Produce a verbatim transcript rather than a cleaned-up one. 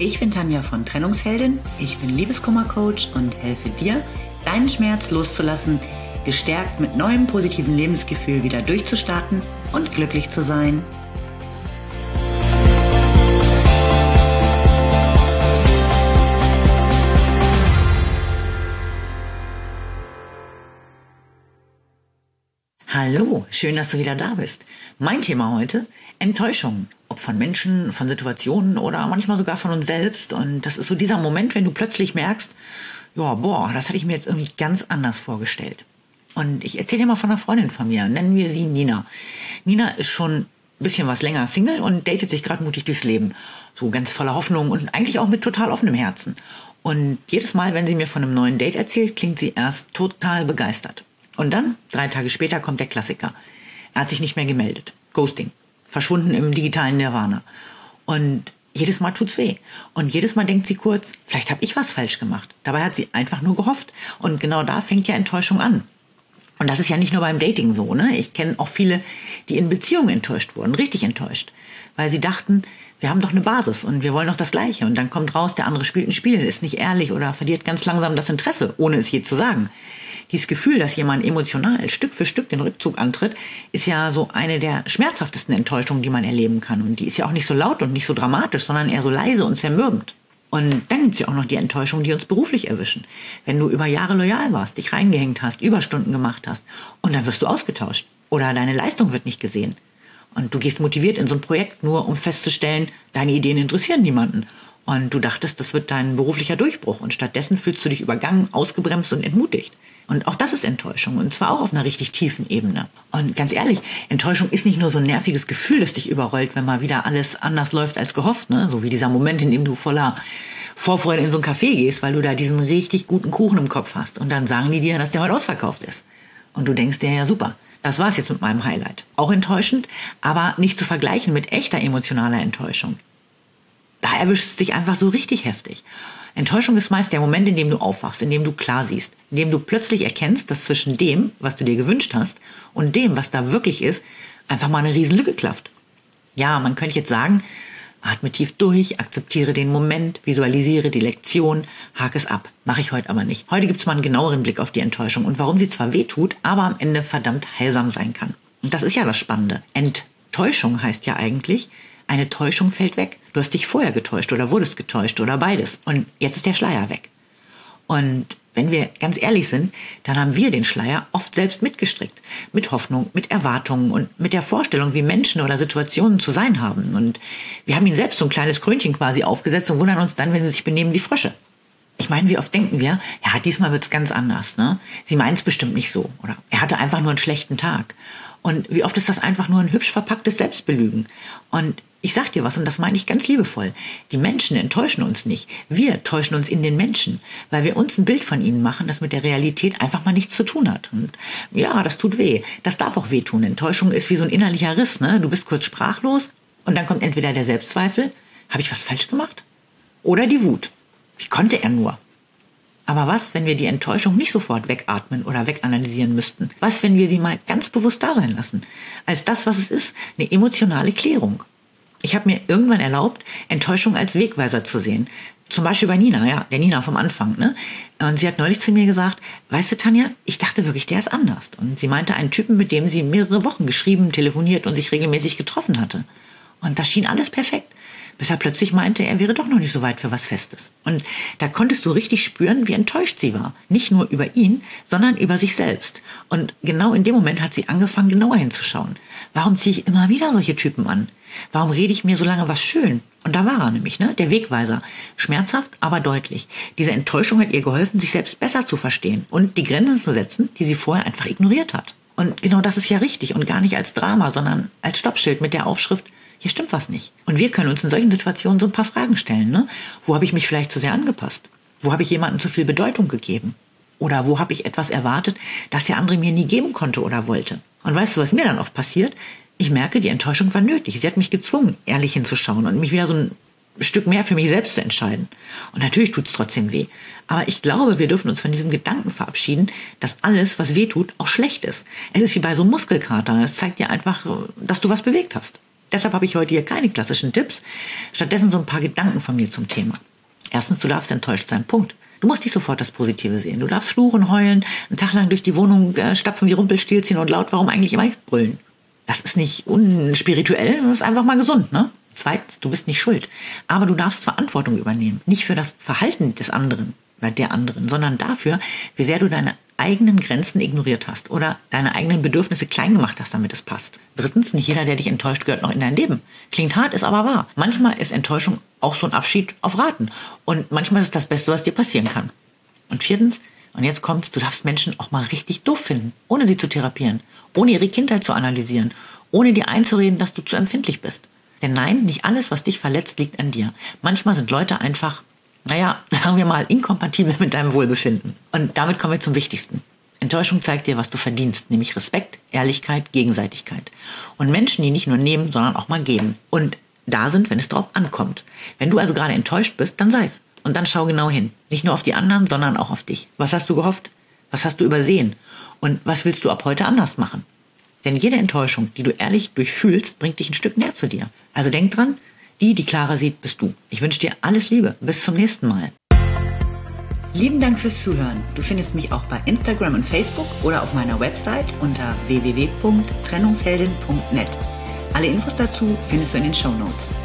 Ich bin Tanja von Trennungsheldin, ich bin Liebeskummer-Coach und helfe dir, deinen Schmerz loszulassen, gestärkt mit neuem positiven Lebensgefühl wieder durchzustarten und glücklich zu sein. Hallo, schön, dass du wieder da bist. Mein Thema heute: Enttäuschung. Ob von Menschen, von Situationen oder manchmal sogar von uns selbst. Und das ist so dieser Moment, wenn du plötzlich merkst, ja, boah, das hatte ich mir jetzt irgendwie ganz anders vorgestellt. Und ich erzähle dir mal von einer Freundin von mir, nennen wir sie Nina. Nina ist schon ein bisschen was länger Single und datet sich gerade mutig durchs Leben. So ganz voller Hoffnung und eigentlich auch mit total offenem Herzen. Und jedes Mal, wenn sie mir von einem neuen Date erzählt, klingt sie erst total begeistert. Und dann, drei Tage später, kommt der Klassiker. Er hat sich nicht mehr gemeldet. Ghosting. Verschwunden im digitalen Nirvana. Und jedes Mal tut's weh. Und jedes Mal denkt sie kurz, vielleicht habe ich was falsch gemacht. Dabei hat sie einfach nur gehofft. Und genau da fängt ja Enttäuschung an. Und das ist ja nicht nur beim Dating so, ne? Ich kenne auch viele, die in Beziehungen enttäuscht wurden, richtig enttäuscht. Weil sie dachten, wir haben doch eine Basis und wir wollen doch das Gleiche. Und dann kommt raus, der andere spielt ein Spiel, ist nicht ehrlich oder verliert ganz langsam das Interesse, ohne es je zu sagen. Dieses Gefühl, dass jemand emotional Stück für Stück den Rückzug antritt, ist ja so eine der schmerzhaftesten Enttäuschungen, die man erleben kann. Und die ist ja auch nicht so laut und nicht so dramatisch, sondern eher so leise und zermürbend. Und dann gibt's ja auch noch die Enttäuschungen, die uns beruflich erwischen. Wenn du über Jahre loyal warst, dich reingehängt hast, Überstunden gemacht hast und dann wirst du ausgetauscht oder deine Leistung wird nicht gesehen. Und du gehst motiviert in so ein Projekt, nur um festzustellen, deine Ideen interessieren niemanden. Und du dachtest, das wird dein beruflicher Durchbruch und stattdessen fühlst du dich übergangen, ausgebremst und entmutigt. Und auch das ist Enttäuschung und zwar auch auf einer richtig tiefen Ebene. Und ganz ehrlich, Enttäuschung ist nicht nur so ein nerviges Gefühl, das dich überrollt, wenn mal wieder alles anders läuft als gehofft, ne? So wie dieser Moment, in dem du voller Vorfreude in so ein Café gehst, weil du da diesen richtig guten Kuchen im Kopf hast. Und dann sagen die dir, dass der heute ausverkauft ist. Und du denkst dir, ja super, das war's jetzt mit meinem Highlight. Auch enttäuschend, aber nicht zu vergleichen mit echter emotionaler Enttäuschung. Da erwischt es dich einfach so richtig heftig. Enttäuschung ist meist der Moment, in dem du aufwachst, in dem du klar siehst, in dem du plötzlich erkennst, dass zwischen dem, was du dir gewünscht hast, und dem, was da wirklich ist, einfach mal eine Riesenlücke klafft. Ja, man könnte jetzt sagen, atme tief durch, akzeptiere den Moment, visualisiere die Lektion, hake es ab. Mache ich heute aber nicht. Heute gibt's mal einen genaueren Blick auf die Enttäuschung und warum sie zwar wehtut, aber am Ende verdammt heilsam sein kann. Und das ist ja das Spannende. Enttäuschung heißt ja eigentlich, eine Täuschung fällt weg. Du hast dich vorher getäuscht oder wurdest getäuscht oder beides. Und jetzt ist der Schleier weg. Und wenn wir ganz ehrlich sind, dann haben wir den Schleier oft selbst mitgestrickt. Mit Hoffnung, mit Erwartungen und mit der Vorstellung, wie Menschen oder Situationen zu sein haben. Und wir haben ihnen selbst so ein kleines Krönchen quasi aufgesetzt und wundern uns dann, wenn sie sich benehmen wie Frösche. Ich meine, wie oft denken wir, ja, diesmal wird's ganz anders, ne? Sie meint's bestimmt nicht so. Oder er hatte einfach nur einen schlechten Tag. Und wie oft ist das einfach nur ein hübsch verpacktes Selbstbelügen? Und ich sag dir was, und das meine ich ganz liebevoll. Die Menschen enttäuschen uns nicht. Wir täuschen uns in den Menschen, weil wir uns ein Bild von ihnen machen, das mit der Realität einfach mal nichts zu tun hat. Und ja, das tut weh. Das darf auch wehtun. Enttäuschung ist wie so ein innerlicher Riss, ne? Du bist kurz sprachlos und dann kommt entweder der Selbstzweifel, habe ich was falsch gemacht? Oder die Wut. Wie konnte er nur? Aber was, wenn wir die Enttäuschung nicht sofort wegatmen oder weganalysieren müssten? Was, wenn wir sie mal ganz bewusst da sein lassen? Als das, was es ist, eine emotionale Klärung. Ich habe mir irgendwann erlaubt, Enttäuschung als Wegweiser zu sehen. Zum Beispiel bei Nina, ja, der Nina vom Anfang, ne? Und sie hat neulich zu mir gesagt, weißt du, Tanja, ich dachte wirklich, der ist anders. Und sie meinte einen Typen, mit dem sie mehrere Wochen geschrieben, telefoniert und sich regelmäßig getroffen hatte. Und das schien alles perfekt. Bis er plötzlich meinte, er wäre doch noch nicht so weit für was Festes. Und da konntest du richtig spüren, wie enttäuscht sie war. Nicht nur über ihn, sondern über sich selbst. Und genau in dem Moment hat sie angefangen, genauer hinzuschauen. Warum ziehe ich immer wieder solche Typen an? Warum rede ich mir so lange was schön? Und da war er nämlich, ne? Der Wegweiser. Schmerzhaft, aber deutlich. Diese Enttäuschung hat ihr geholfen, sich selbst besser zu verstehen und die Grenzen zu setzen, die sie vorher einfach ignoriert hat. Und genau das ist ja richtig und gar nicht als Drama, sondern als Stoppschild mit der Aufschrift, hier stimmt was nicht. Und wir können uns in solchen Situationen so ein paar Fragen stellen, ne? Wo habe ich mich vielleicht zu sehr angepasst? Wo habe ich jemandem zu viel Bedeutung gegeben? Oder wo habe ich etwas erwartet, das der andere mir nie geben konnte oder wollte? Und weißt du, was mir dann oft passiert? Ich merke, die Enttäuschung war nötig. Sie hat mich gezwungen, ehrlich hinzuschauen und mich wieder so ein Stück mehr für mich selbst zu entscheiden. Und natürlich tut's trotzdem weh. Aber ich glaube, wir dürfen uns von diesem Gedanken verabschieden, dass alles, was weh tut, auch schlecht ist. Es ist wie bei so einem Muskelkater. Es zeigt dir einfach, dass du was bewegt hast. Deshalb habe ich heute hier keine klassischen Tipps, stattdessen so ein paar Gedanken von mir zum Thema. Erstens, du darfst enttäuscht sein, Punkt. Du musst nicht sofort das Positive sehen. Du darfst fluchen, heulen, einen Tag lang durch die Wohnung äh, stapfen wie Rumpelstilzchen und laut warum eigentlich immer brüllen. Das ist nicht unspirituell, das ist einfach mal gesund, ne? Zweitens, du bist nicht schuld. Aber du darfst Verantwortung übernehmen. Nicht für das Verhalten des anderen oder der anderen, sondern dafür, wie sehr du deine eigenen Grenzen ignoriert hast oder deine eigenen Bedürfnisse klein gemacht hast, damit es passt. Drittens, nicht jeder, der dich enttäuscht, gehört noch in dein Leben. Klingt hart, ist aber wahr. Manchmal ist Enttäuschung auch so ein Abschied auf Raten. Und manchmal ist es das Beste, was dir passieren kann. Und viertens, und jetzt kommt's, du darfst Menschen auch mal richtig doof finden, ohne sie zu therapieren, ohne ihre Kindheit zu analysieren, ohne dir einzureden, dass du zu empfindlich bist. Denn nein, nicht alles, was dich verletzt, liegt an dir. Manchmal sind Leute einfach, naja, sagen wir mal, inkompatibel mit deinem Wohlbefinden. Und damit kommen wir zum Wichtigsten. Enttäuschung zeigt dir, was du verdienst, nämlich Respekt, Ehrlichkeit, Gegenseitigkeit. Und Menschen, die nicht nur nehmen, sondern auch mal geben. Und da sind, wenn es drauf ankommt. Wenn du also gerade enttäuscht bist, dann sei's. Und dann schau genau hin. Nicht nur auf die anderen, sondern auch auf dich. Was hast du gehofft? Was hast du übersehen? Und was willst du ab heute anders machen? Denn jede Enttäuschung, die du ehrlich durchfühlst, bringt dich ein Stück näher zu dir. Also denk dran, die, die Clara sieht, bist du. Ich wünsche dir alles Liebe. Bis zum nächsten Mal. Lieben Dank fürs Zuhören. Du findest mich auch bei Instagram und Facebook oder auf meiner Website unter w w w punkt trennungsheldin punkt net. Alle Infos dazu findest du in den Shownotes.